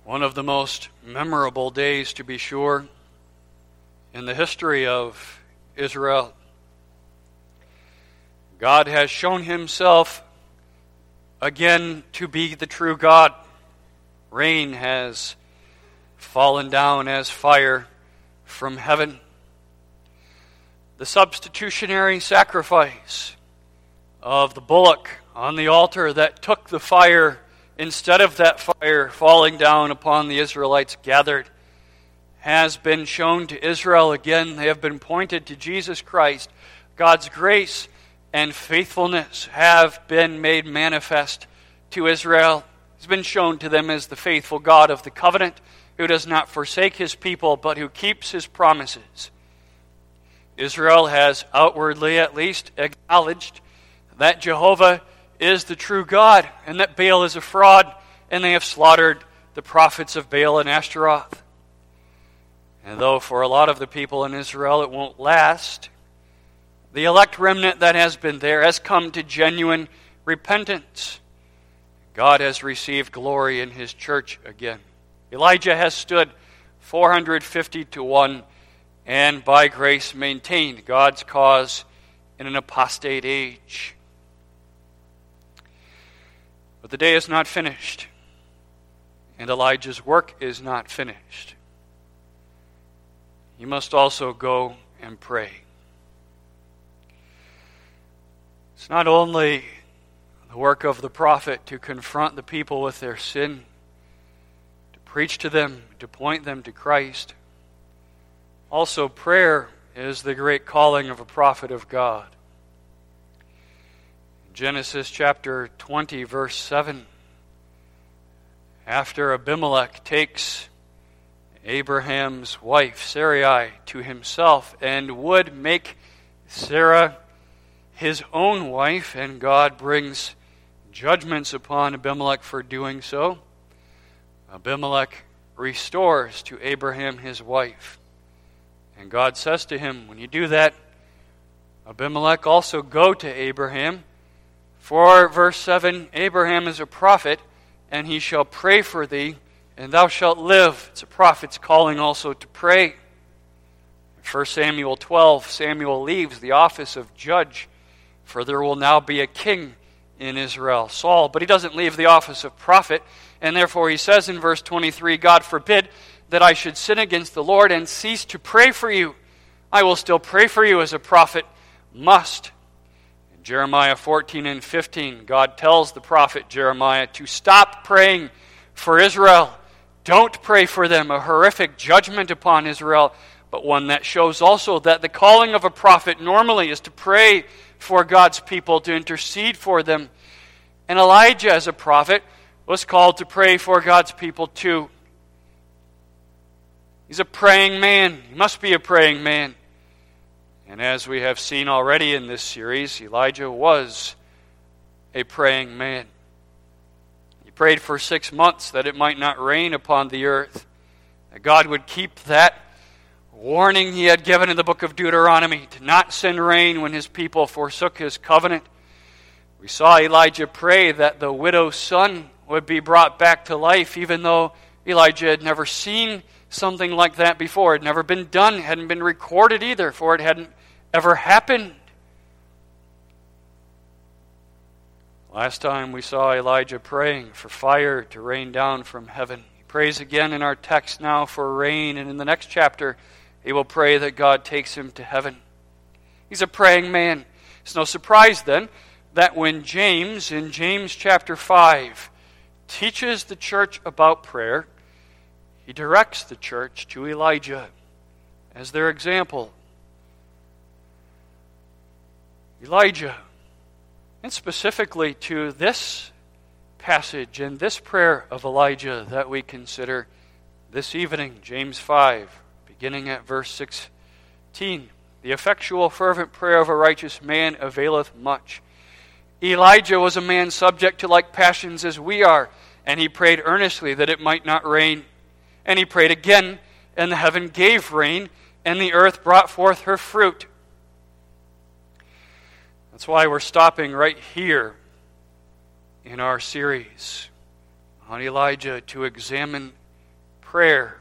One of the most memorable days, to be sure, in the history of Israel. God has shown himself again to be the true God. Rain has fallen down as fire from heaven. The substitutionary sacrifice of the bullock on the altar that took the fire instead of that fire falling down upon the Israelites gathered has been shown to Israel again. They have been pointed to Jesus Christ. God's grace and faithfulness have been made manifest to Israel. He's been shown to them as the faithful God of the covenant, who does not forsake his people, but who keeps his promises. Israel has outwardly at least acknowledged that Jehovah is the true God, and that Baal is a fraud, and they have slaughtered the prophets of Baal and Ashtaroth. And though for a lot of the people in Israel it won't last, the elect remnant that has been there has come to genuine repentance. God has received glory in his church again. Elijah has stood 450 to 1, and by grace maintained God's cause in an apostate age. But the day is not finished, and Elijah's work is not finished. You must also go and pray. It's not only the work of the prophet to confront the people with their sin, to preach to them, to point them to Christ. Also, prayer is the great calling of a prophet of God. Genesis chapter 20, verse 7. After Abimelech takes Abraham's wife, Sarai, to himself and would make Sarah his own wife, and God brings judgments upon Abimelech for doing so, Abimelech restores to Abraham his wife. And God says to him, when you do that, Abimelech, also go to Abraham. For, verse 7, Abraham is a prophet, and he shall pray for thee, and thou shalt live. It's a prophet's calling also to pray. In 1 Samuel 12, Samuel leaves the office of judge, for there will now be a king in Israel, Saul. But he doesn't leave the office of prophet, and therefore he says in verse 23, God forbid that I should sin against the Lord and cease to pray for you. I will still pray for you as a prophet must. In Jeremiah 14 and 15, God tells the prophet Jeremiah to stop praying for Israel. Don't pray for them, a horrific judgment upon Israel, but one that shows also that the calling of a prophet normally is to pray for God's people, to intercede for them. And Elijah, as a prophet, was called to pray for God's people too. He's a praying man. He must be a praying man. And as we have seen already in this series, Elijah was a praying man. He prayed for 6 months that it might not rain upon the earth, that God would keep that warning he had given in the book of Deuteronomy to not send rain when his people forsook his covenant. We saw Elijah pray that the widow's son would be brought back to life, even though Elijah had never seen something like that before. It had never been done, hadn't been recorded either, for it hadn't ever happened. Last time we saw Elijah praying for fire to rain down from heaven. He prays again in our text now for rain, and in the next chapter he will pray that God takes him to heaven. He's a praying man. It's no surprise then that when James, in James chapter 5, teaches the church about prayer, he directs the church to Elijah as their example. Elijah, and specifically to this passage and this prayer of Elijah that we consider this evening, James 5, beginning at verse 16. The effectual fervent prayer of a righteous man availeth much. Elijah was a man subject to like passions as we are, and he prayed earnestly that it might not rain. And he prayed again, and the heaven gave rain, and the earth brought forth her fruit. That's why we're stopping right here in our series on Elijah to examine prayer.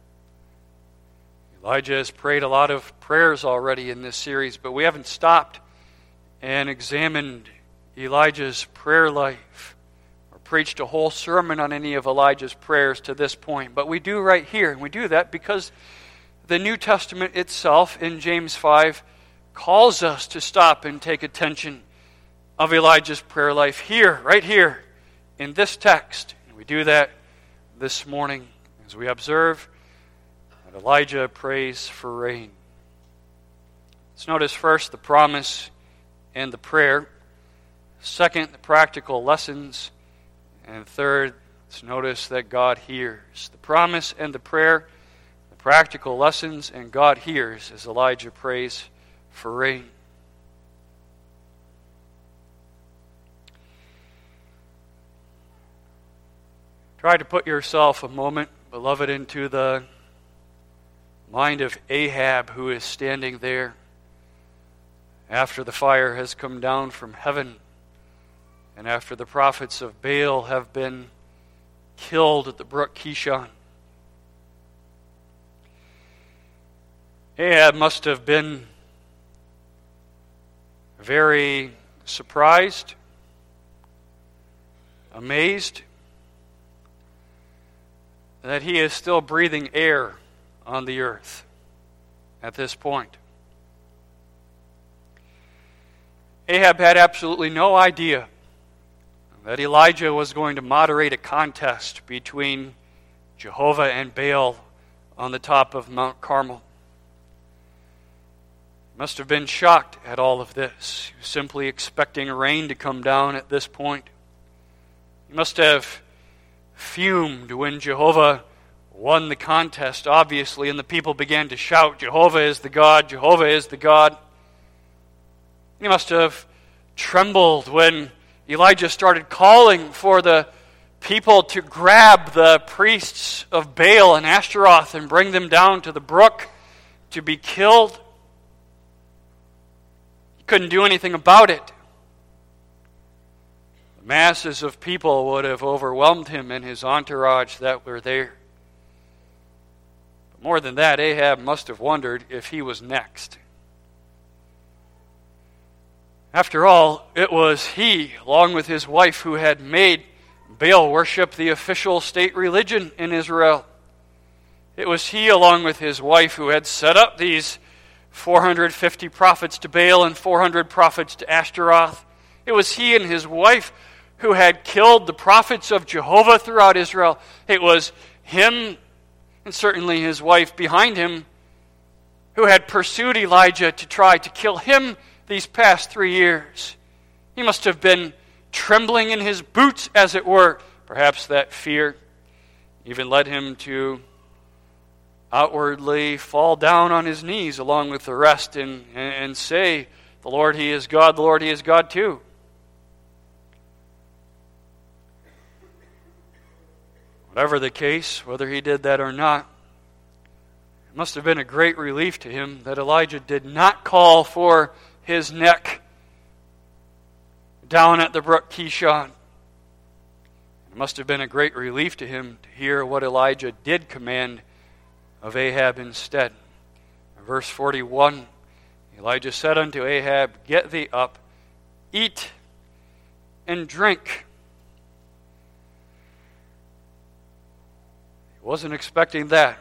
Elijah has prayed a lot of prayers already in this series, but we haven't stopped and examined Elijah's prayer life or preached a whole sermon on any of Elijah's prayers to this point. But we do right here, and we do that because the New Testament itself in James 5 calls us to stop and take attention of Elijah's prayer life here, right here, in this text. And we do that this morning as we observe that Elijah prays for rain. Let's notice first the promise and the prayer. Second, the practical lessons. And third, let's notice that God hears. The promise and the prayer, the practical lessons, and God hears as Elijah prays for rain. Try to put yourself a moment, beloved, into the mind of Ahab, who is standing there after the fire has come down from heaven and after the prophets of Baal have been killed at the brook Kishon. Ahab must have been very surprised, amazed that he is still breathing air on the earth at this point. Ahab had absolutely no idea that Elijah was going to moderate a contest between Jehovah and Baal on the top of Mount Carmel. He must have been shocked at all of this. He was simply expecting rain to come down at this point. He must have fumed when Jehovah won the contest, obviously, and the people began to shout, "Jehovah is the God, Jehovah is the God." He must have trembled when Elijah started calling for the people to grab the priests of Baal and Ashtaroth and bring them down to the brook to be killed. He couldn't do anything about it. The masses of people would have overwhelmed him and his entourage that were there. But more than that, Ahab must have wondered if he was next. After all, it was he, along with his wife, who had made Baal worship the official state religion in Israel. It was he, along with his wife, who had set up these 450 prophets to Baal and 400 prophets to Ashtaroth. It was he and his wife who had killed the prophets of Jehovah throughout Israel. It was him, and certainly his wife behind him, who had pursued Elijah to try to kill him these past 3 years. He must have been trembling in his boots, as it were. Perhaps that fear even led him to outwardly fall down on his knees along with the rest and say, "The Lord, He is God, the Lord, He is God too." Whatever the case, whether he did that or not, it must have been a great relief to him that Elijah did not call for his neck down at the brook Kishon. It must have been a great relief to him to hear what Elijah did command of Ahab instead. In verse 41, Elijah said unto Ahab, "Get thee up, eat and drink." He wasn't expecting that.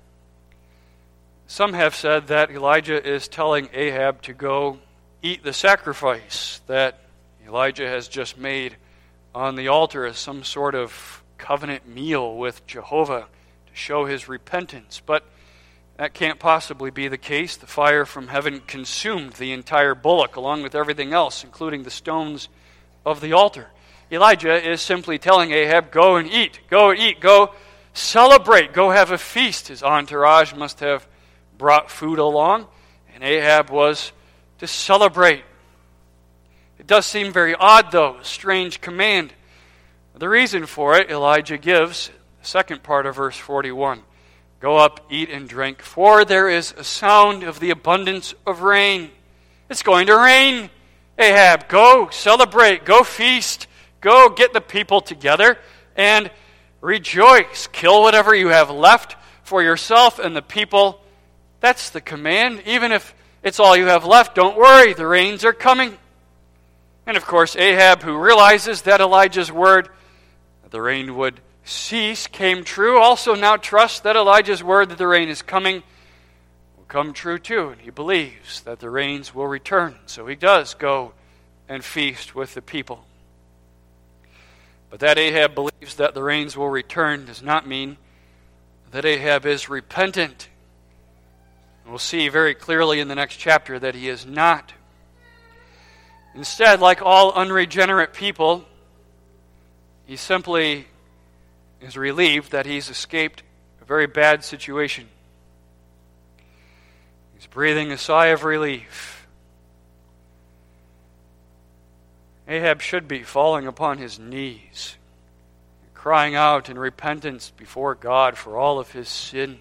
Some have said that Elijah is telling Ahab to go eat the sacrifice that Elijah has just made on the altar as some sort of covenant meal with Jehovah to show his repentance. But that can't possibly be the case. The fire from heaven consumed the entire bullock along with everything else, including the stones of the altar. Elijah is simply telling Ahab, go and eat, go celebrate, go have a feast. His entourage must have brought food along, and Ahab was to celebrate. It does seem very odd, though, a strange command. The reason for it, Elijah gives, the second part of verse 41. Go up, eat and drink, for there is a sound of the abundance of rain. It's going to rain. Ahab, go celebrate, go feast, go get the people together, and Rejoice, kill whatever you have left for yourself and the people. That's the command. Even if it's all you have left, don't worry, the rains are coming. And of course, Ahab, who realizes that Elijah's word, that the rain would cease, came true, also now trusts that Elijah's word that the rain is coming will come true too. And he believes that the rains will return. So he does go and feast with the people. But that Ahab believes that the rains will return does not mean that Ahab is repentant. We'll see very clearly in the next chapter that he is not. Instead, like all unregenerate people, he simply is relieved that he's escaped a very bad situation. He's breathing a sigh of relief. Ahab should be falling upon his knees, crying out in repentance before God for all of his sin.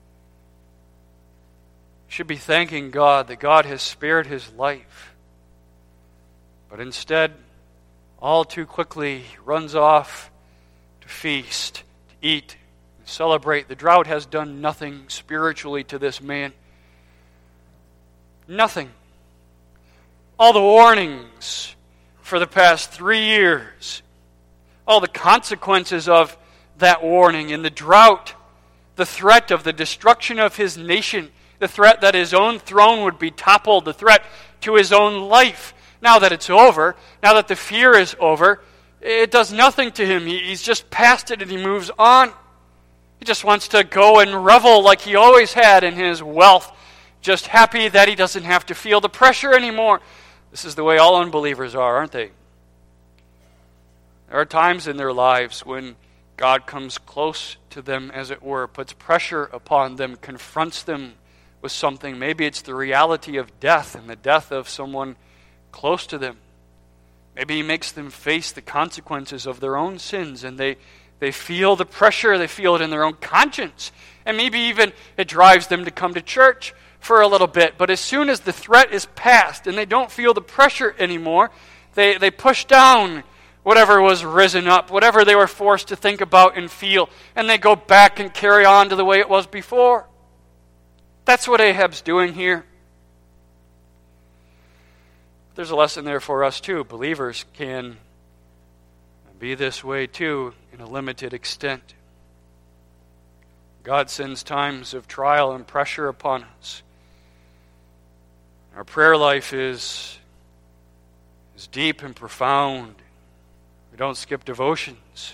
He should be thanking God that God has spared his life. But instead, all too quickly, he runs off to feast, to eat, and celebrate. The drought has done nothing spiritually to this man. Nothing. All the warnings for the past 3 years, all the consequences of that warning in the drought, the threat of the destruction of his nation, the threat that his own throne would be toppled, the threat to his own life. Now that it's over, now that the fear is over, it does nothing to him. He's just past it and he moves on. He just wants to go and revel like he always had in his wealth, just happy that he doesn't have to feel the pressure anymore. This is the way all unbelievers are, aren't they? There are times in their lives when God comes close to them, as it were, puts pressure upon them, confronts them with something. Maybe it's the reality of death and the death of someone close to them. Maybe he makes them face the consequences of their own sins, and they feel the pressure, they feel it in their own conscience. And maybe even it drives them to come to church for a little bit. But as soon as the threat is past and they don't feel the pressure anymore, they push down whatever was risen up, whatever they were forced to think about and feel, and they go back and carry on to the way it was before. That's what Ahab's doing here. There's a lesson there for us too. Believers can be this way too in a limited extent. God sends times of trial and pressure upon us. Our prayer life is deep and profound. We don't skip devotions.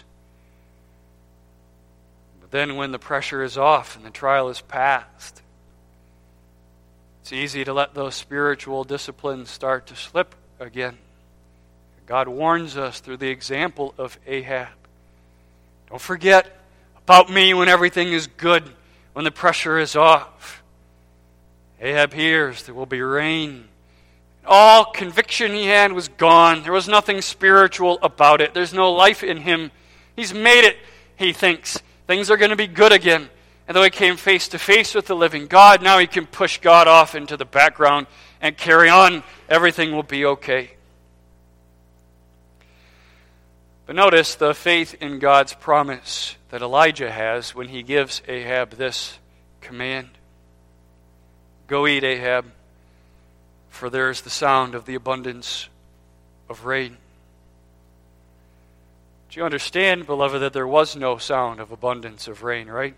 But then when the pressure is off and the trial is past, it's easy to let those spiritual disciplines start to slip again. God warns us through the example of Ahab. Don't forget about me when everything is good, when the pressure is off. Ahab hears there will be rain. All conviction he had was gone. There was nothing spiritual about it. There's no life in him. He's made it, he thinks. Things are going to be good again. And though he came face to face with the living God, now he can push God off into the background and carry on. Everything will be okay. But notice the faith in God's promise that Elijah has when he gives Ahab this command. Go eat, Ahab, for there is the sound of the abundance of rain. Do you understand, beloved, that there was no sound of abundance of rain, right?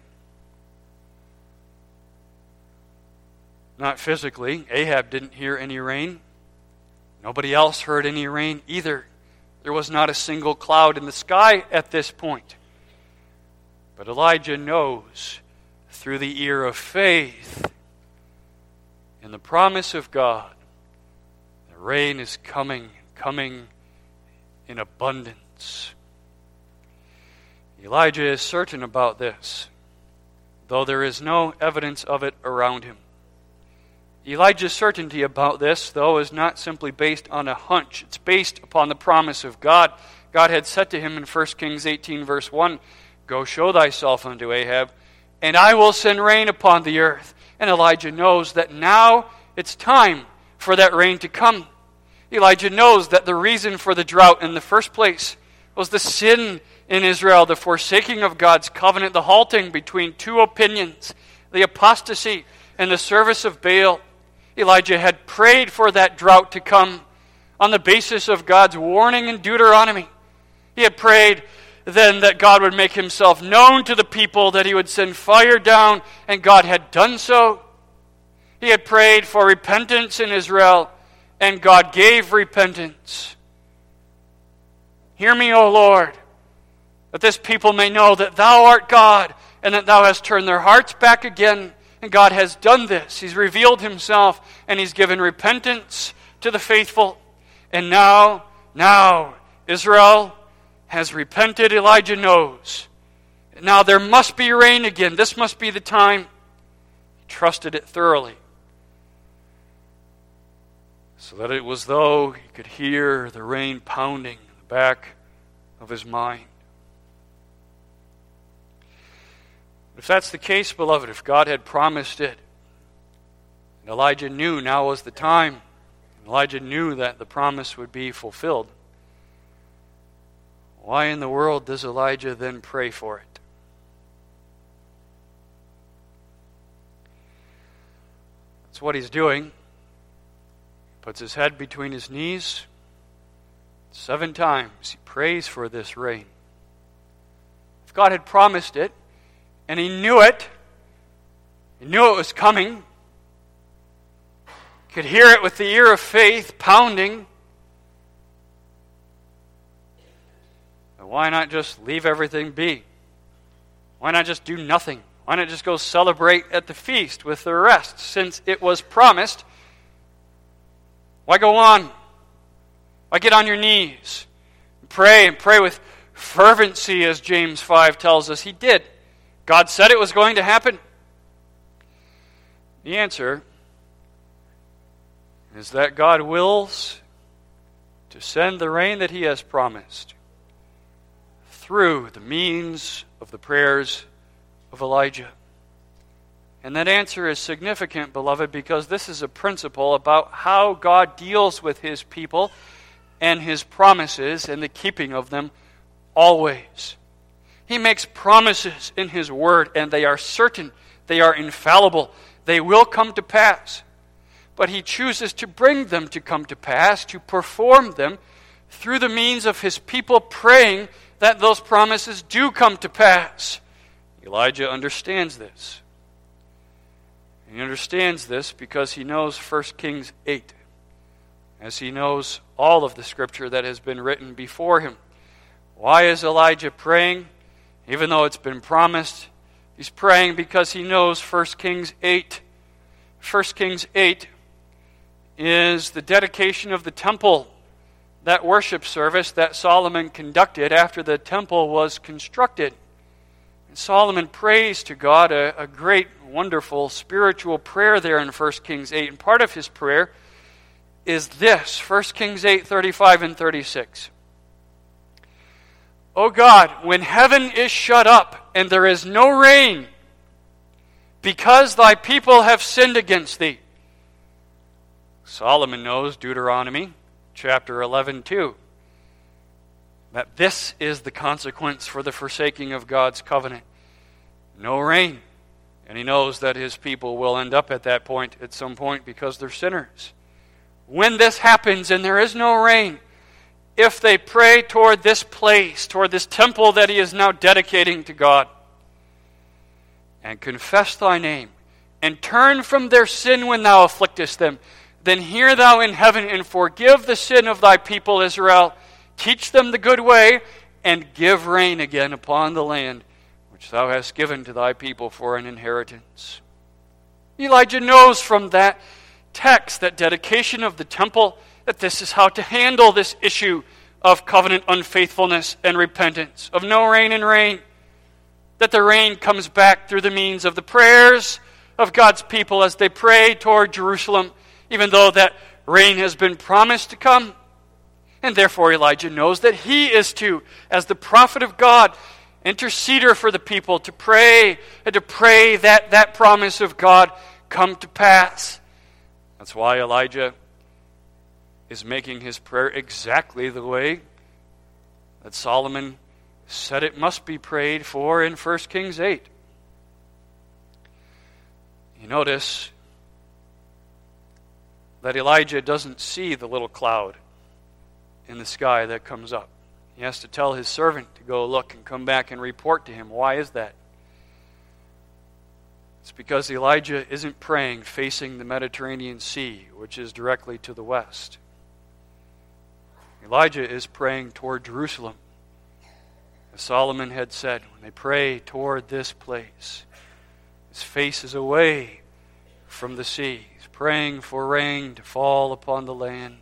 Not physically. Ahab didn't hear any rain. Nobody else heard any rain either. There was not a single cloud in the sky at this point. But Elijah knows through the ear of faith in the promise of God, the rain is coming in abundance. Elijah is certain about this, though there is no evidence of it around him. Elijah's certainty about this, though, is not simply based on a hunch. It's based upon the promise of God. God had said to him in 1 Kings 18, verse 1, Go show thyself unto Ahab, and I will send rain upon the earth. And Elijah knows that now it's time for that rain to come. Elijah knows that the reason for the drought in the first place was the sin in Israel, the forsaking of God's covenant, the halting between two opinions, the apostasy and the service of Baal. Elijah had prayed for that drought to come on the basis of God's warning in Deuteronomy. He had prayed then that God would make himself known to the people, that he would send fire down, and God had done so. He had prayed for repentance in Israel, and God gave repentance. Hear me, O Lord, that this people may know that thou art God, and that thou hast turned their hearts back again. And God has done this. He's revealed himself, and he's given repentance to the faithful. And now, Israel has repented, Elijah knows. Now there must be rain again. This must be the time. He trusted it thoroughly, so that it was though he could hear the rain pounding in the back of his mind. If that's the case, beloved, if God had promised it, and Elijah knew now was the time, Elijah knew that the promise would be fulfilled, why in the world does Elijah then pray for it? That's what he's doing. He puts his head between his knees. 7 times he prays for this rain. If God had promised it, and he knew it was coming, could hear it with the ear of faith pounding, why not just leave everything be? Why not just do nothing? Why not just go celebrate at the feast with the rest? Since it was promised, why go on? Why get on your knees? Pray, and pray with fervency, as James 5 tells us. He did. God said it was going to happen. The answer is that God wills to send the rain that he has promised through the means of the prayers of Elijah. And that answer is significant, beloved, because this is a principle about how God deals with his people and his promises and the keeping of them always. He makes promises in his word, and they are certain, they are infallible, they will come to pass. But he chooses to bring them to come to pass, to perform them through the means of his people praying that those promises do come to pass. Elijah understands this. He understands this because he knows 1 Kings 8, as he knows all of the scripture that has been written before him. Why is Elijah praying? Even though it's been promised, he's praying because he knows 1 Kings 8. 1 Kings 8 is the dedication of the temple, that worship service that Solomon conducted after the temple was constructed. And Solomon prays to God a great, wonderful spiritual prayer there in 1 Kings 8. And part of his prayer is this, 1 Kings 8, 35 and 36. O God, when heaven is shut up and there is no rain, because thy people have sinned against thee. Solomon knows, Deuteronomy chapter 11 too, that this is the consequence for the forsaking of God's covenant. No rain. And he knows that his people will end up at that point at some point because they're sinners. When this happens and there is no rain, if they pray toward this place, toward this temple that he is now dedicating to God, and confess thy name, and turn from their sin when thou afflictest them, then hear thou in heaven and forgive the sin of thy people Israel, teach them the good way, and give rain again upon the land which thou hast given to thy people for an inheritance. Elijah knows from that text, that dedication of the temple, that this is how to handle this issue of covenant unfaithfulness and repentance, of no rain and rain, that the rain comes back through the means of the prayers of God's people as they pray toward Jerusalem, even though that rain has been promised to come. And therefore Elijah knows that he is to, as the prophet of God, interceder for the people, to pray, and to pray that that promise of God come to pass. That's why Elijah is making his prayer exactly the way that Solomon said it must be prayed for in 1 Kings 8. You notice that Elijah doesn't see the little cloud in the sky that comes up. He has to tell his servant to go look and come back and report to him. Why is that? It's because Elijah isn't praying facing the Mediterranean Sea, which is directly to the west. Elijah is praying toward Jerusalem. As Solomon had said, when they pray toward this place, his face is away from the sea. He's praying for rain to fall upon the land.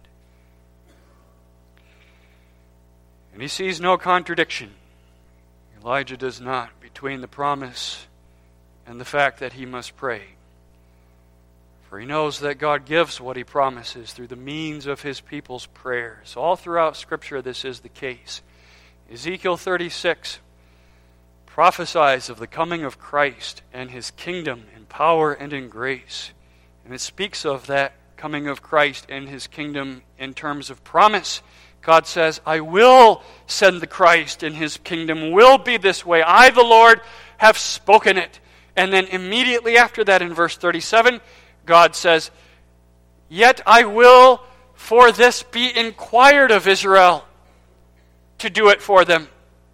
And he sees no contradiction. Elijah does not, between the promise and the fact that he must pray. For he knows that God gives what he promises through the means of his people's prayers. All throughout Scripture this is the case. Ezekiel 36 prophesies of the coming of Christ and his kingdom in power and in grace. And it speaks of that coming of Christ and his kingdom in terms of promise. God says, I will send the Christ, and his kingdom will be this way. I, the Lord, have spoken it. And then immediately after that, in verse 37, God says, yet I will for this be inquired of Israel to do it for them.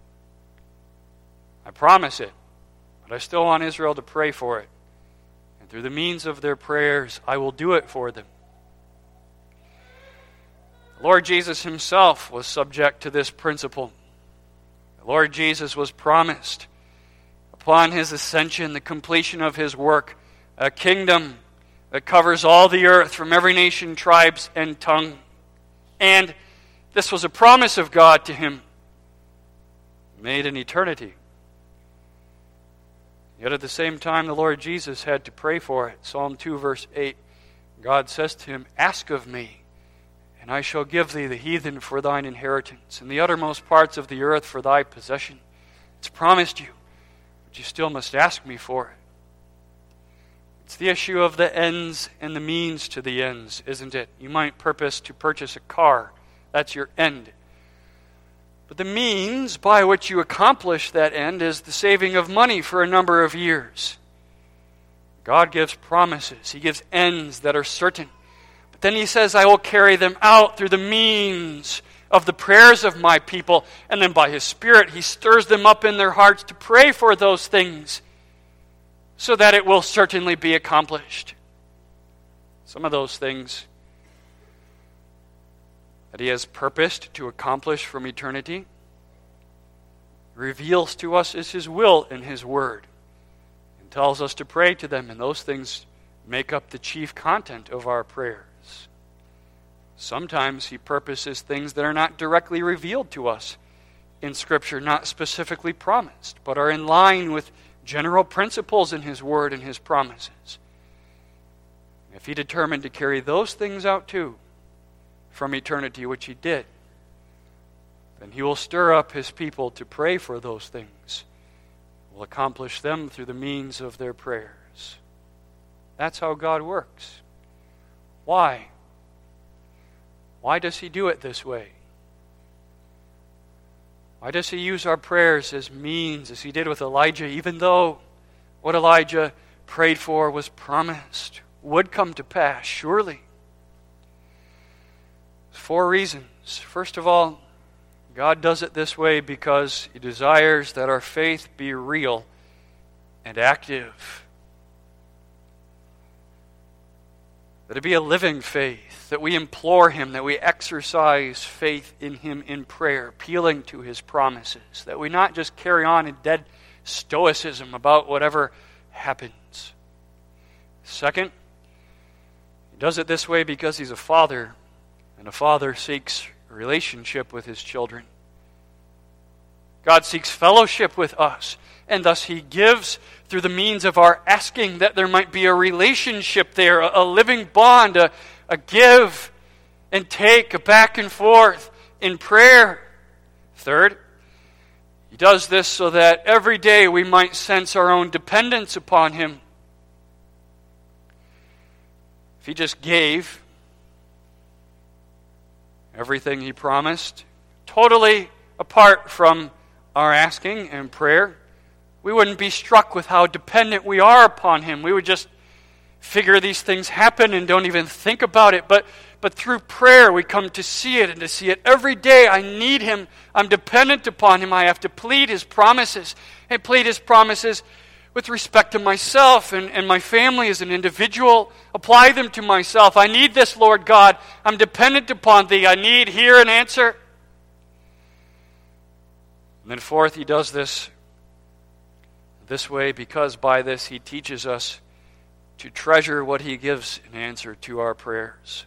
I promise it, but I still want Israel to pray for it. And through the means of their prayers, I will do it for them. The Lord Jesus himself was subject to this principle. The Lord Jesus was promised, upon his ascension, the completion of his work, a kingdom that covers all the earth from every nation, tribes, and tongue. And this was a promise of God to him, made in eternity. Yet at the same time, the Lord Jesus had to pray for it. Psalm 2, verse 8, God says to him, ask of me, and I shall give thee the heathen for thine inheritance, and the uttermost parts of the earth for thy possession. It's promised you, but you still must ask me for it. It's the issue of the ends and the means to the ends, isn't it? You might purpose to purchase a car. That's your end. But the means by which you accomplish that end is the saving of money for a number of years. God gives promises. He gives ends that are certain. But then he says, I will carry them out through the means of the prayers of my people. And then by his Spirit, he stirs them up in their hearts to pray for those things so that it will certainly be accomplished. Some of those things that he has purposed to accomplish from eternity reveals to us is his will in his word and tells us to pray to them, and those things make up the chief content of our prayers. Sometimes he purposes things that are not directly revealed to us in Scripture, not specifically promised, but are in line with general principles in his word and his promises. If he determined to carry those things out too from eternity, which he did, then he will stir up his people to pray for those things. Will accomplish them through the means of their prayers. That's how God works. Why? Why does he do it this way? Why does he use our prayers as means, as he did with Elijah, even though what Elijah prayed for was promised, would come to pass, surely? 4 reasons. First of all, God does it this way because he desires that our faith be real and active. That it be a living faith, that we implore him, that we exercise faith in him in prayer, appealing to his promises, that we not just carry on in dead stoicism about whatever happens. Second, he does it this way because he's a father, and a father seeks a relationship with his children. God seeks fellowship with us, and thus he gives through the means of our asking that there might be a relationship there, a living bond, a give and take, a back and forth in prayer. Third, he does this so that every day we might sense our own dependence upon him. If he just gave everything he promised, totally apart from our asking and prayer, we wouldn't be struck with how dependent we are upon Him. We would just figure these things happen and don't even think about it. But through prayer, we come to see it, and to see it every day. I need Him. I'm dependent upon Him. I have to plead His promises, and plead His promises with respect to myself and my family as an individual. Apply them to myself. I need this, Lord God. I'm dependent upon Thee. I need, hear, and answer. And then fourth, He does this way because by this He teaches us to treasure what He gives in answer to our prayers.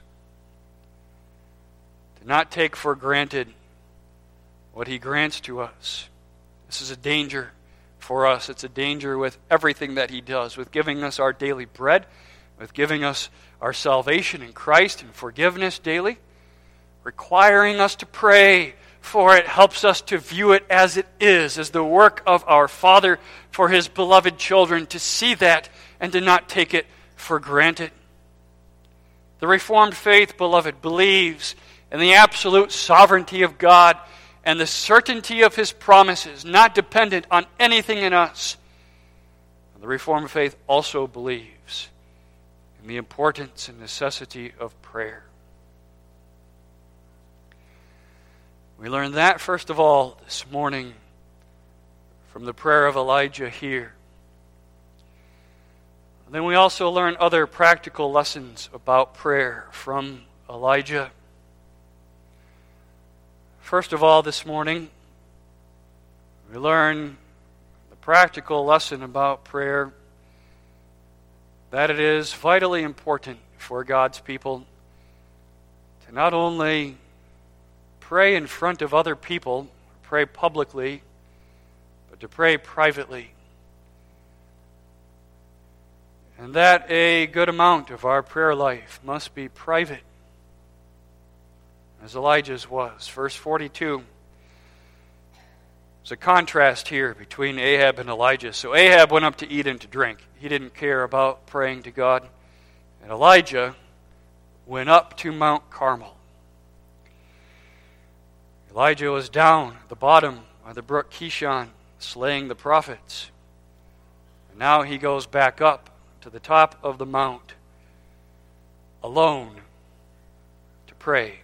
To not take for granted what He grants to us. This is a danger for us. It's a danger with everything that He does, with giving us our daily bread, with giving us our salvation in Christ and forgiveness daily, requiring us to pray, for it helps us to view it as it is, as the work of our Father for His beloved children, to see that and to not take it for granted. The Reformed faith, beloved, believes in the absolute sovereignty of God and the certainty of His promises, not dependent on anything in us. The Reformed faith also believes in the importance and necessity of prayer. We learn that, first of all, this morning from the prayer of Elijah here. And then we also learn other practical lessons about prayer from Elijah. First of all, this morning, we learn the practical lesson about prayer, that it is vitally important for God's people to not only pray in front of other people, pray publicly, but to pray privately. And that a good amount of our prayer life must be private, as Elijah's was. Verse 42. There's a contrast here between Ahab and Elijah. So Ahab went up to eat and to drink. He didn't care about praying to God. And Elijah went up to Mount Carmel. Elijah was down at the bottom of the brook Kishon, slaying the prophets. And now he goes back up to the top of the mount, alone, to pray.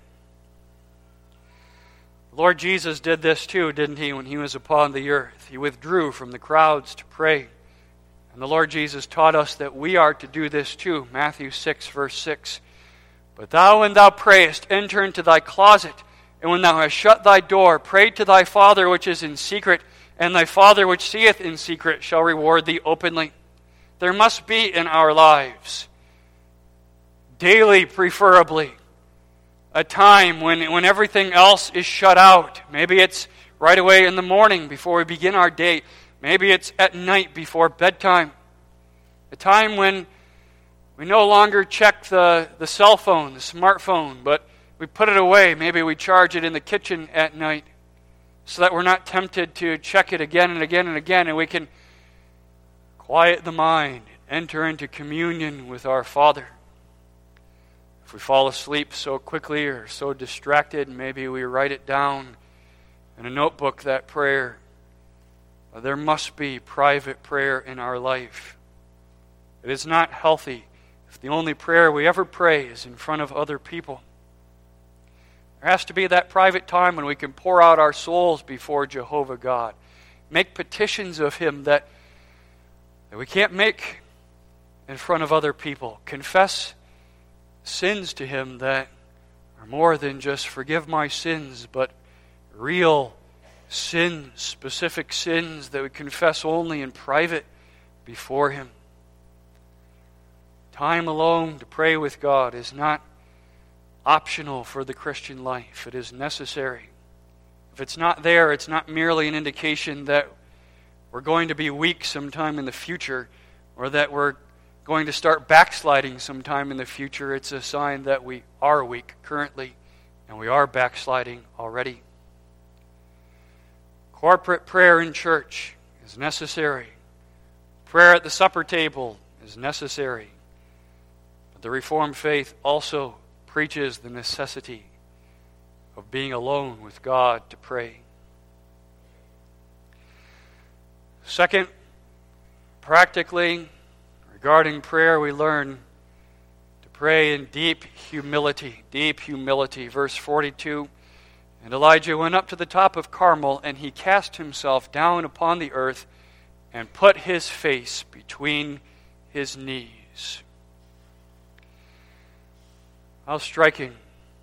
The Lord Jesus did this too, didn't He, when He was upon the earth? He withdrew from the crowds to pray. And the Lord Jesus taught us that we are to do this too. Matthew 6, verse 6. But thou, when thou prayest, enter into thy closet, and when thou hast shut thy door, pray to thy Father which is in secret, and thy Father which seeth in secret shall reward thee openly. There must be in our lives, daily preferably, a time when everything else is shut out. Maybe it's right away in the morning before we begin our day. Maybe it's at night before bedtime. A time when we no longer check the cell phone, the smartphone, but we put it away. Maybe we charge it in the kitchen at night so that we're not tempted to check it again and again and again, and we can quiet the mind, enter into communion with our Father. If we fall asleep so quickly or so distracted, maybe we write it down in a notebook, that prayer. There must be private prayer in our life. It is not healthy if the only prayer we ever pray is in front of other people. There has to be that private time when we can pour out our souls before Jehovah God. Make petitions of Him that we can't make in front of other people. Confess sins to Him that are more than just forgive my sins, but real sins, specific sins that we confess only in private before Him. Time alone to pray with God is not optional for the Christian life. It is necessary. If it's not there, it's not merely an indication that we're going to be weak sometime in the future, or that we're going to start backsliding sometime in the future. It's a sign that we are weak currently, and we are backsliding already. Corporate prayer in church is necessary. Prayer at the supper table is necessary. But the Reformed faith also preaches the necessity of being alone with God to pray. Second, practically, regarding prayer, we learn to pray in deep humility. Deep humility. Verse 42, "And Elijah went up to the top of Carmel, and he cast himself down upon the earth and put his face between his knees." How striking.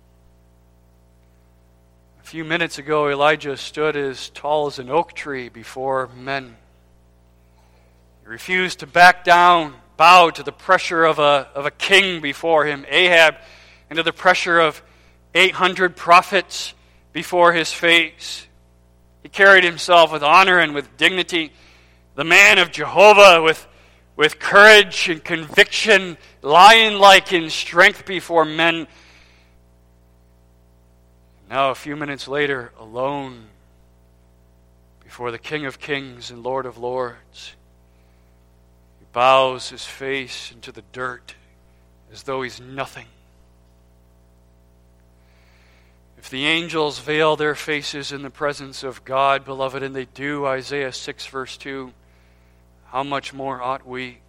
A few minutes ago, Elijah stood as tall as an oak tree before men. He refused to back down, bow to the pressure of a king before him, Ahab, and to the pressure of 800 prophets before his face. He carried himself with honor and with dignity. The man of Jehovah with courage and conviction, lion-like in strength before men. Now, a few minutes later, alone before the King of Kings and Lord of Lords, he bows his face into the dirt as though he's nothing. If the angels veil their faces in the presence of God, beloved, and they do, Isaiah 6 verse 2, how much more ought we?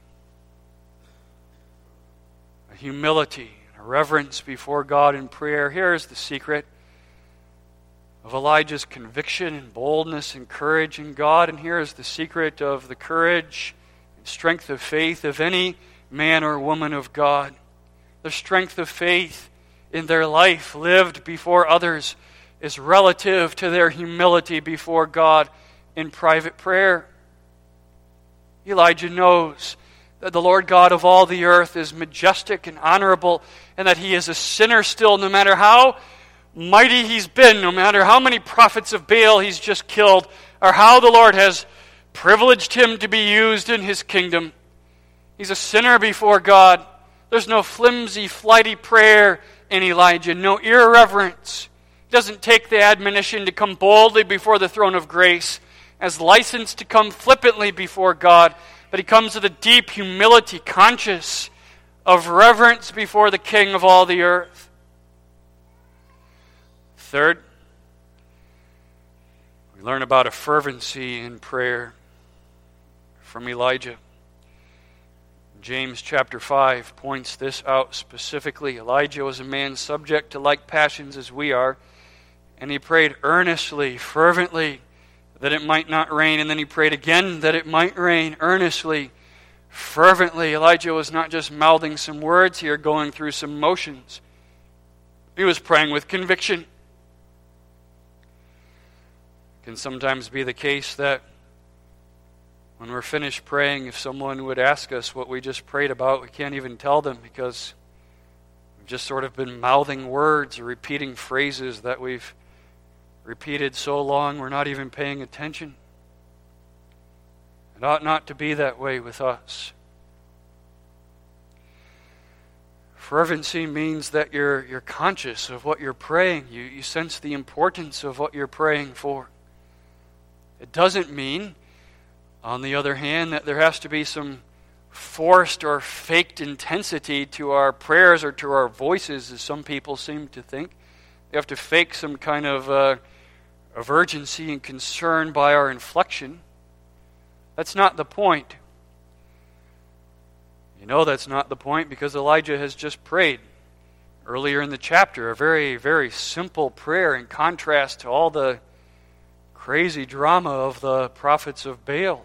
A humility, a reverence before God in prayer. Here is the secret of Elijah's conviction and boldness and courage in God, and here is the secret of the courage and strength of faith of any man or woman of God. The strength of faith in their life lived before others is relative to their humility before God in private prayer. Elijah knows that the Lord God of all the earth is majestic and honorable, and that he is a sinner still, no matter how mighty he's been, no matter how many prophets of Baal he's just killed, or how the Lord has privileged him to be used in his kingdom. He's a sinner before God. There's no flimsy, flighty prayer in Elijah, no irreverence. He doesn't take the admonition to come boldly before the throne of grace as license to come flippantly before God, but he comes with a deep humility, conscious of reverence before the King of all the earth. Third, we learn about a fervency in prayer from Elijah. James chapter 5 points this out specifically. Elijah was a man subject to like passions as we are, and he prayed earnestly, fervently, that it might not rain, and then he prayed again that it might rain, earnestly, fervently. Elijah was not just mouthing some words here, going through some motions. He was praying with conviction. It can sometimes be the case that when we're finished praying, if someone would ask us what we just prayed about, we can't even tell them because we've just sort of been mouthing words or repeating phrases that we've repeated so long we're not even paying attention. It ought not to be that way with us. Fervency means that you're conscious of what you're praying. You sense the importance of what you're praying for. It doesn't mean, on the other hand, that there has to be some forced or faked intensity to our prayers or to our voices, as some people seem to think. We have to fake some kind of urgency and concern by our inflection. That's not the point. You know that's not the point because Elijah has just prayed earlier in the chapter a very, very simple prayer in contrast to all the crazy drama of the prophets of Baal.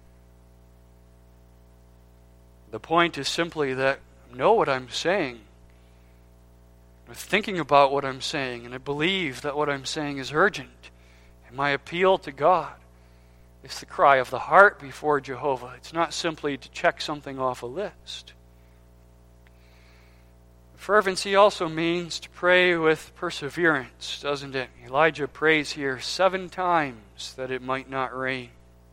The point is simply that I know what I'm saying. I'm thinking about what I'm saying, and I believe that what I'm saying is urgent. And my appeal to God is the cry of the heart before Jehovah. It's not simply to check something off a list. Fervency also means to pray with perseverance, doesn't it? Elijah prays here 7 times that it might not rain.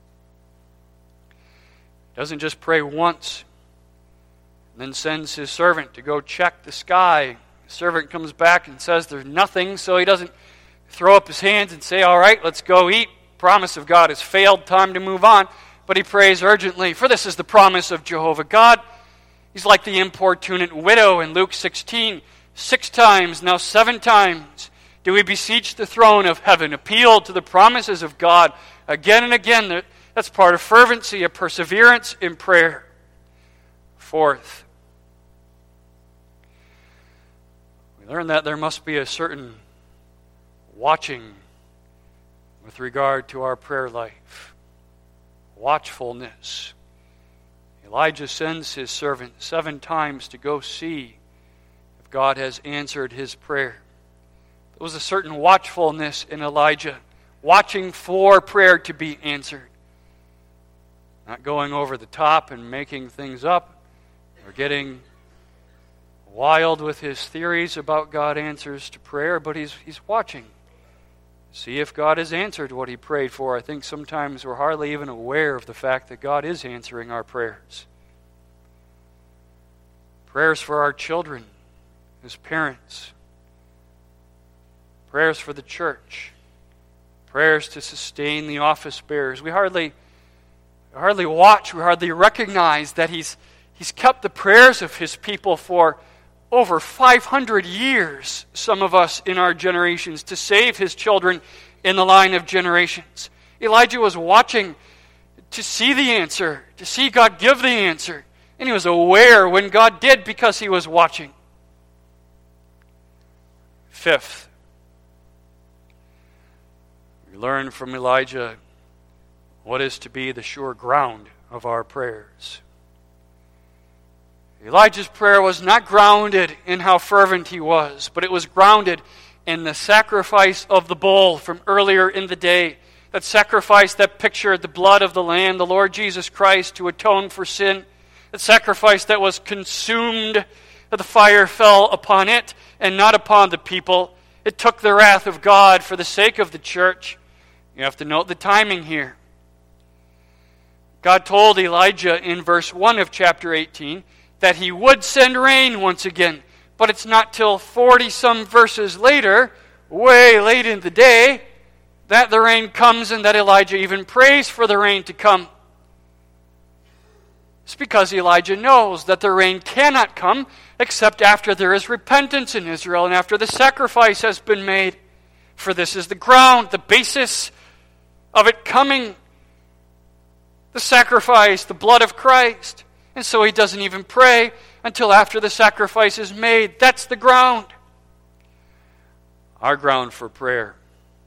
He doesn't just pray once and then sends his servant to go check the sky. The servant comes back and says there's nothing, so he doesn't throw up his hands and say, all right, let's go eat. Promise of God has failed, time to move on. But he prays urgently, for this is the promise of Jehovah God. He's like the importunate widow in Luke 16. 6 times, now 7 times, do we beseech the throne of heaven, appeal to the promises of God again and again. That's part of fervency, a perseverance in prayer. Fourth, we learn that there must be a certain watching with regard to our prayer life. Watchfulness. Elijah sends his servant 7 times to go see if God has answered his prayer. There was a certain watchfulness in Elijah, watching for prayer to be answered. Not going over the top and making things up, or getting wild with his theories about God answers to prayer, but he's watching. See if God has answered what he prayed for. I think sometimes we're hardly even aware of the fact that God is answering our prayers. Prayers for our children as parents. Prayers for the church. Prayers to sustain the office bearers. We hardly watch, we hardly recognize that he's kept the prayers of his people for over 500 years, some of us in our generations, to save his children in the line of generations. Elijah was watching to see the answer, to see God give the answer. And he was aware when God did because he was watching. Fifth, we learn from Elijah what is to be the sure ground of our prayers. Elijah's prayer was not grounded in how fervent he was, but it was grounded in the sacrifice of the bull from earlier in the day. That sacrifice that pictured the blood of the Lamb, the Lord Jesus Christ, to atone for sin. That sacrifice that was consumed, that the fire fell upon it and not upon the people. It took the wrath of God for the sake of the church. You have to note the timing here. God told Elijah in verse 1 of chapter 18 that he would send rain once again. But it's not till 40-some verses later, way late in the day, that the rain comes and that Elijah even prays for the rain to come. It's because Elijah knows that the rain cannot come except after there is repentance in Israel and after the sacrifice has been made. For this is the ground, the basis of it coming. The sacrifice, the blood of Christ. And so he doesn't even pray until after the sacrifice is made. That's the ground. Our ground for prayer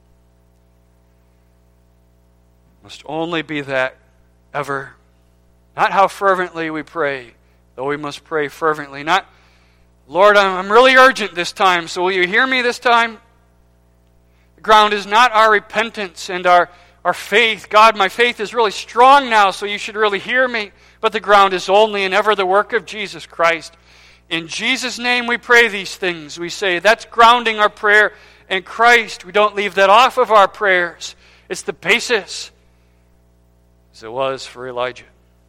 must only be that ever. Not how fervently we pray, though we must pray fervently. Not, Lord, I'm really urgent this time, so will you hear me this time? The ground is not our repentance and our faith. God, my faith is really strong now, so you should really hear me. But the ground is only and ever the work of Jesus Christ. In Jesus' name we pray these things. We say that's grounding our prayer in Christ. We don't leave that off of our prayers. It's the basis, as it was for Elijah.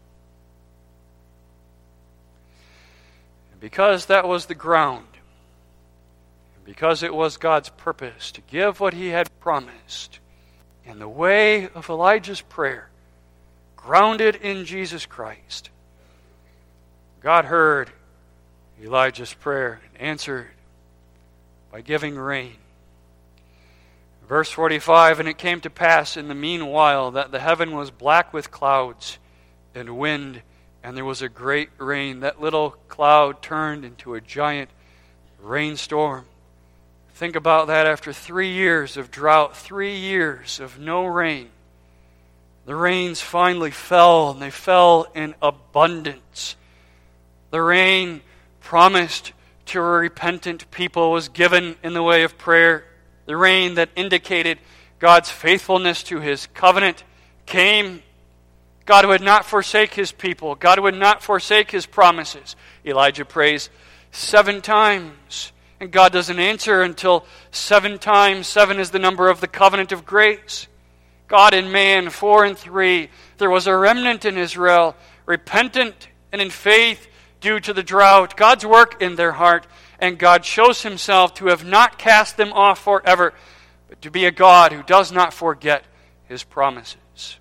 And because that was the ground, and because it was God's purpose to give what he had promised, in the way of Elijah's prayer, grounded in Jesus Christ, God heard Elijah's prayer and answered by giving rain. Verse 45, and it came to pass in the meanwhile that the heaven was black with clouds and wind, and there was a great rain. That little cloud turned into a giant rainstorm. Think about that after 3 years of drought, 3 years of no rain. The rains finally fell, and they fell in abundance. The rain promised to a repentant people was given in the way of prayer. The rain that indicated God's faithfulness to his covenant came. God would not forsake his people. God would not forsake his promises. Elijah prays 7 times, and God doesn't answer until 7 times. 7 is the number of the covenant of grace. God and man, 4 and 3. There was a remnant in Israel, repentant and in faith due to the drought. God's work in their heart, and God shows himself to have not cast them off forever, but to be a God who does not forget his promises.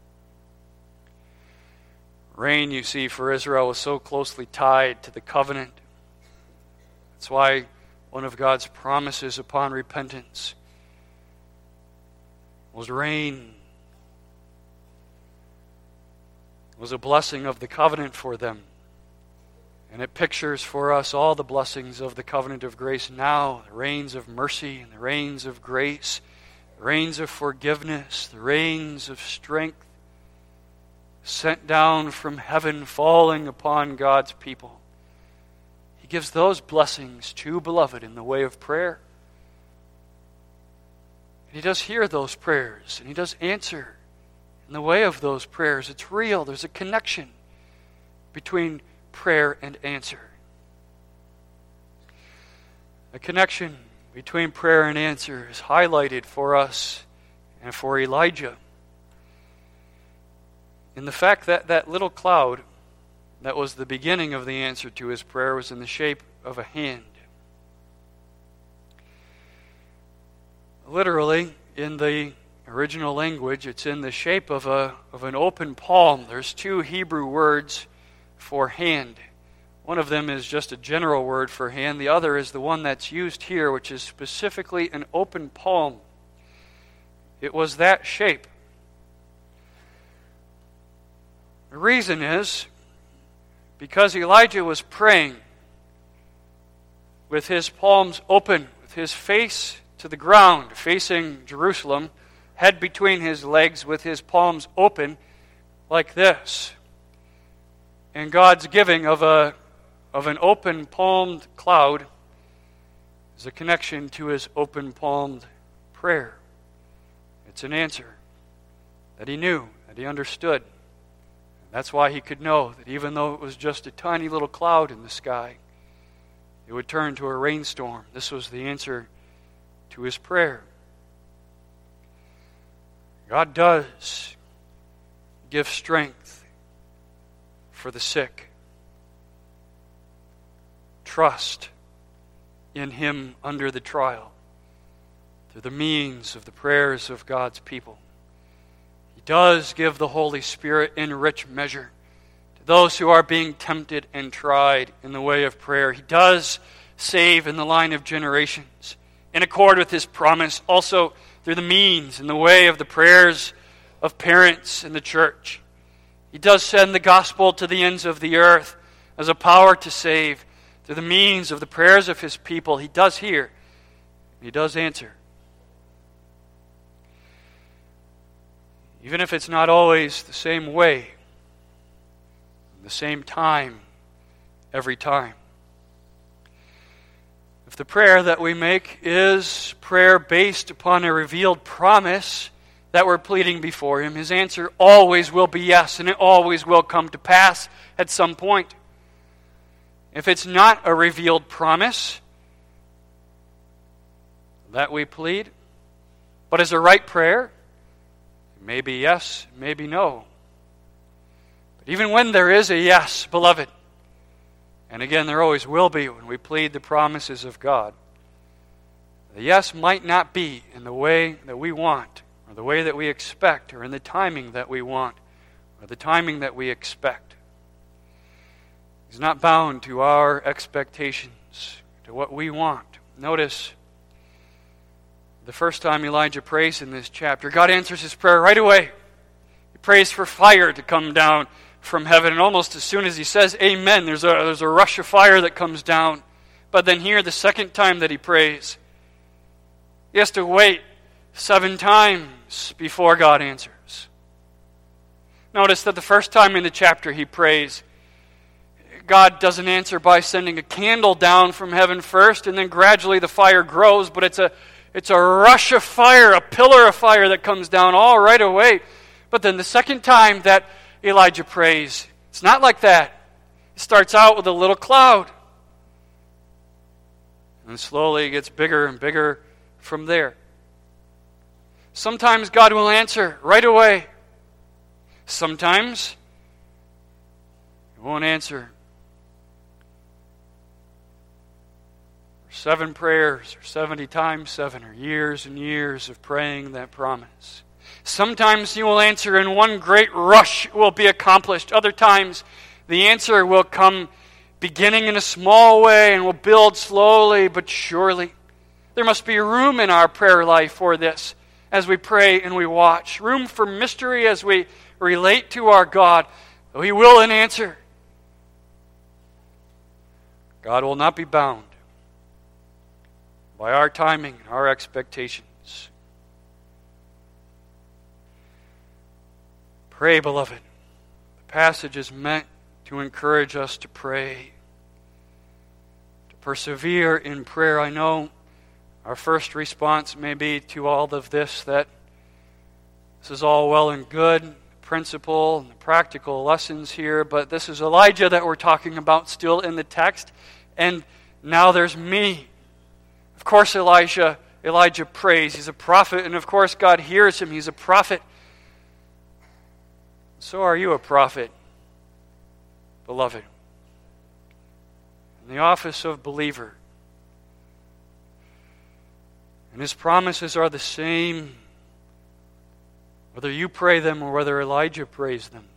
Rain, you see, for Israel was so closely tied to the covenant. That's why one of God's promises upon repentance was rain. was a blessing of the covenant for them. And it pictures for us all the blessings of the covenant of grace now, the rains of mercy and the rains of grace, the rains of forgiveness, the rains of strength sent down from heaven, falling upon God's people. He gives those blessings to beloved in the way of prayer. And He does hear those prayers, and He does answer in the way of those prayers. It's real. There's a connection between prayer and answer. A connection between prayer and answer is highlighted for us and for Elijah in the fact that that little cloud that was the beginning of the answer to his prayer was in the shape of a hand. Literally, in the original language, it's in the shape of an open palm. There's two Hebrew words for hand. One of them is just a general word for hand. The other is the one that's used here, which is specifically an open palm. It was that shape. The reason is because Elijah was praying with his palms open, with his face to the ground, facing Jerusalem, head between his legs, with his palms open like this. And God's giving of an open-palmed cloud is a connection to His open-palmed prayer. It's an answer that He knew, that He understood. That's why He could know that even though it was just a tiny little cloud in the sky, it would turn to a rainstorm. This was the answer to his prayer. God does give strength for the sick. Trust in Him under the trial through the means of the prayers of God's people. He does give the Holy Spirit in rich measure to those who are being tempted and tried in the way of prayer. He does save in the line of generations in accord with His promise, also through the means in the way of the prayers of parents in the church. He does send the gospel to the ends of the earth as a power to save through the means of the prayers of His people. He does hear. He does answer. Even if it's not always the same way, the same time, every time. If the prayer that we make is prayer based upon a revealed promise that we're pleading before Him, His answer always will be yes, and it always will come to pass at some point. If it's not a revealed promise that we plead, but is a right prayer, maybe yes, maybe no. But even when there is a yes, beloved, and again there always will be when we plead the promises of God, the yes might not be in the way that we want, or the way that we expect, or in the timing that we want, or the timing that we expect. He's not bound to our expectations, to what we want. Notice, the first time Elijah prays in this chapter, God answers his prayer right away. He prays for fire to come down from heaven, and almost as soon as he says amen, there's a rush of fire that comes down. But then here, the second time that he prays, he has to wait 7 times before God answers. Notice that the first time in the chapter he prays, God doesn't answer by sending a candle down from heaven first, and then gradually the fire grows, but it's a rush of fire, a pillar of fire that comes down all right away. But then the second time that Elijah prays, it's not like that. It starts out with a little cloud. And slowly it gets bigger and bigger from there. Sometimes God will answer right away. Sometimes He won't answer. 7 prayers, or 70 times 7, or years and years of praying that promise. Sometimes He will answer in one great rush, it will be accomplished. Other times, the answer will come beginning in a small way and will build slowly but surely. There must be room in our prayer life for this as we pray and we watch. Room for mystery as we relate to our God, though He will in answer, God will not be bound by our timing and our expectations. Pray, beloved. The passage is meant to encourage us to pray, to persevere in prayer. I know our first response may be to all of this that this is all well and good, principle and the practical lessons here, but this is Elijah that we're talking about still in the text, and now there's me. Of course Elijah prays. He's a prophet, and of course God hears him. He's a prophet. So are you a prophet, beloved, in the office of believer. And His promises are the same, whether you pray them or whether Elijah prays them.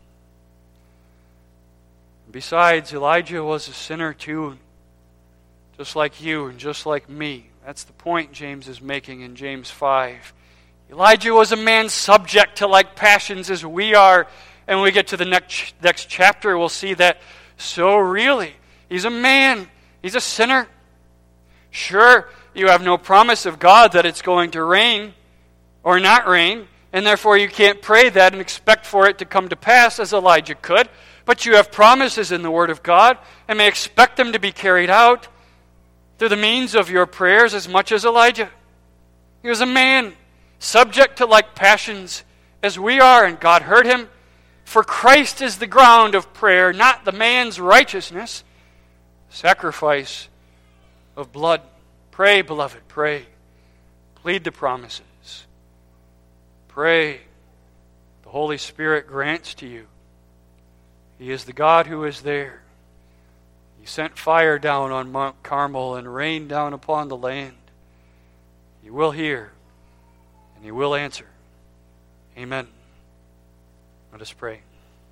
Besides, Elijah was a sinner too, just like you and just like me. That's the point James is making in James 5. Elijah was a man subject to like passions as we are. And when we get to the next chapter, we'll see that so really. He's a man. He's a sinner. Sure, you have no promise of God that it's going to rain or not rain, and therefore you can't pray that and expect for it to come to pass as Elijah could. But you have promises in the Word of God and may expect them to be carried out through the means of your prayers as much as Elijah. He was a man subject to like passions as we are, and God heard him. For Christ is the ground of prayer, not the man's righteousness. Sacrifice of blood. Pray, beloved, pray. Plead the promises. Pray. The Holy Spirit grants to you. He is the God who is there. He sent fire down on Mount Carmel and rain down upon the land. He will hear and He will answer. Amen. Let us pray.